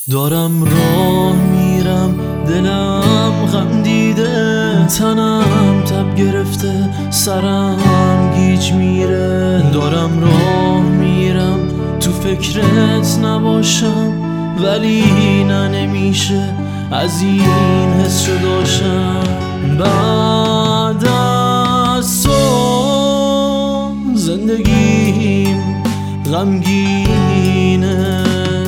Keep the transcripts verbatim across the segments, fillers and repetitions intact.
دارم راه میرم، دلم غم دیده، تنم تب گرفته، سرم گیج میره. دارم راه میرم تو فکرت نباشم، ولی نه نمیشه از این حس شو داشتم. بعد از تو زندگیم غمگینه،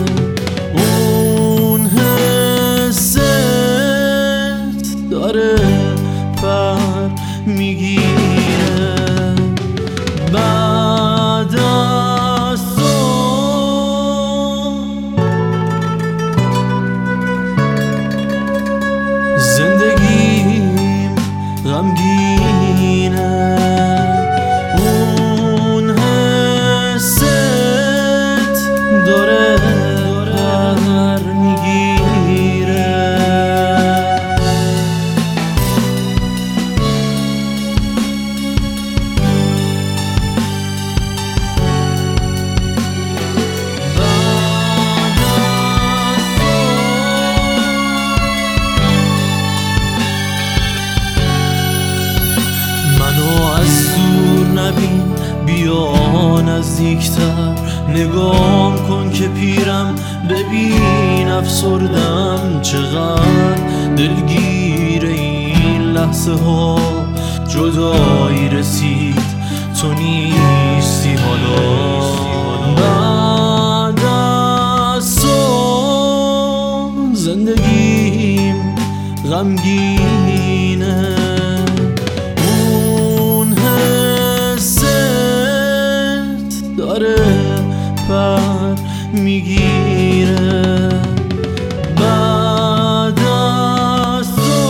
اون حست داره پر میگیره. بعد از تو زندگیم غمگینه، اون حست داره پر میگیره. نبین بیا نزدیکتر، نگام کن که پیرم، ببین افسردم چقدر دلگیر این لحظه ها. جدایی رسید تو نیستی حالا، بعد از تو زندگیم غمگینه، داره پر میگیره. بعد از تو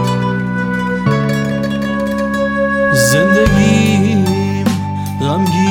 زندگیم غمگینه.